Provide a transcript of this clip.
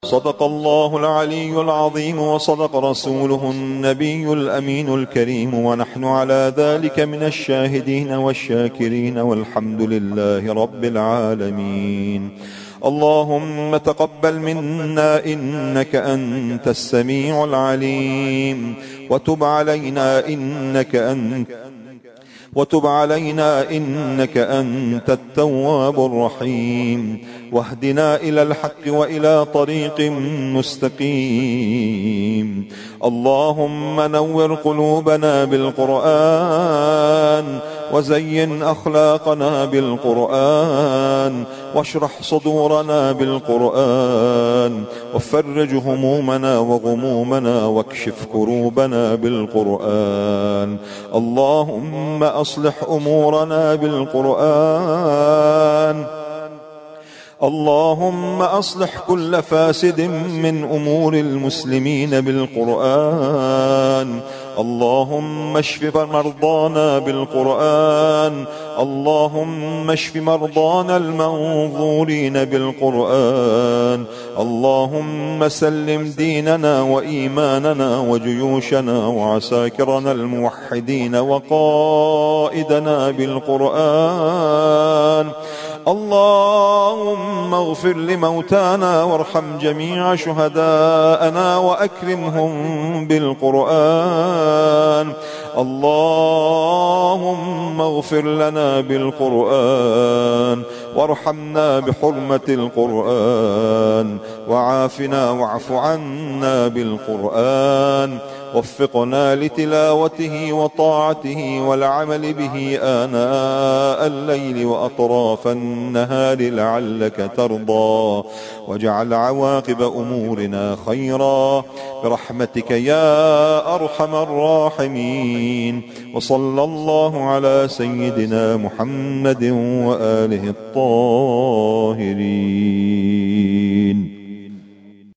صدق الله العلي العظيم وصدق رسوله النبي الأمين الكريم، ونحن على ذلك من الشاهدين والشاكرين، والحمد لله رب العالمين. اللهم تقبل منا إنك أنت السميع العليم، وتب علينا إنك أنت التواب الرحيم، واهدنا إلى الحق وإلى طريق مستقيم. اللهم نور قلوبنا بالقرآن، وزين أخلاقنا بالقرآن، واشرح صدورنا بالقرآن، وفرج همومنا وغمومنا، واكشف كروبنا بالقرآن. اللهم أصلح أمورنا بالقرآن. اللهم أصلح كل فاسد من أمور المسلمين بالقرآن. اللهم اشف مرضانا بالقرآن. اللهم اشف مرضانا المنظورين بالقرآن. اللهم سلم ديننا وإيماننا وجيوشنا وعساكرنا الموحدين وقائدنا بالقرآن. اللهم اغفر لموتانا وارحم جميع شهداءنا وأكرمهم بالقرآن. اللهم اغفر لنا بالقرآن، وارحمنا بحرمة القرآن، وعافنا واعف عنا بالقرآن. وفقنا لتلاوته وطاعته والعمل به آناء الليل وأطراف النهار لعلك ترضى، واجعل عواقب أمورنا خيرا برحمتك يا أرحم الراحمين. وصلى الله على سيدنا محمد وآله الطاهرين.